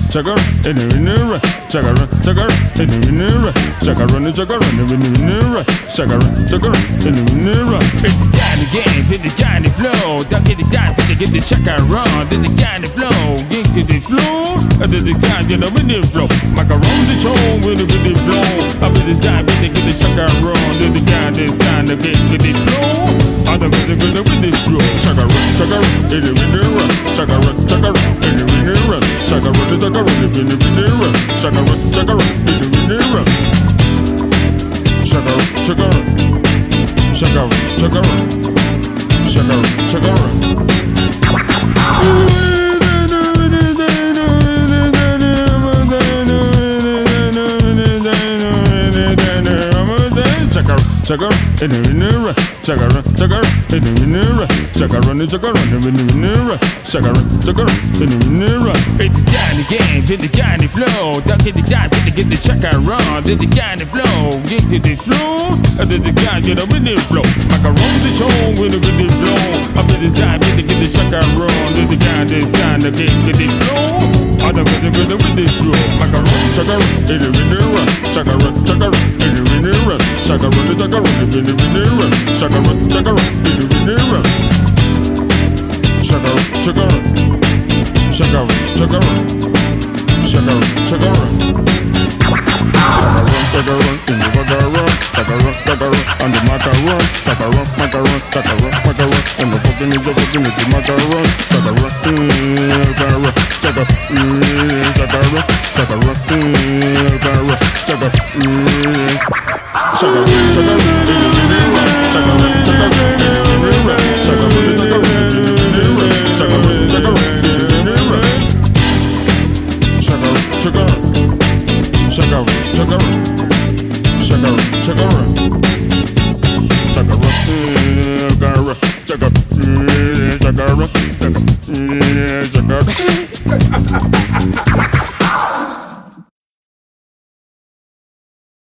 chugger, in the winner, chugger, chugger, in the winner, chugger, in the winner, chugger, chugger, in the winner. It's the kind of game, did the kind of flow, don't get the guy, get the chugger run, did the kind of flow, get to the flow, did the guy get up in the flow, macaroni show with the flow, up in the side, get the chugger run, did the guy design to get to the flow, other with the flow, chugger, chugger, in the winner, chugger, chugger, in the winner, chugger, chugger, in the winner, chugger, chugger, in the winner, chugger, chugger, chugger, chugger, chugger, chugger. Chugger, in the winner, chugger, chugger, in the winner, chugger, run the chugger, run the winner, chugger, chugger, in the winner. It's the kind of game, did the kind of flow, don't get the guy, get the chugger run, did the kind of flow, get to the flow, did the guy get up in the flow, macaroni show with the flow, up in the side, get the chugger run, did the guy design to get to the flow, other with the flow, macaroni chugger, in the winner, chugger, chugger, in the winner, chugger, run the chugger. In the winner, sugar, sugar, in the winner, sugar, sugar, sugar, sugar, sugar, sugar. Sugar, in the macaron, sugar, on the macaron, sugar, macaron, sugar, macaron, and the fucking is the macaron, sugar, sugar, sugar, sugar, sugar, sugar,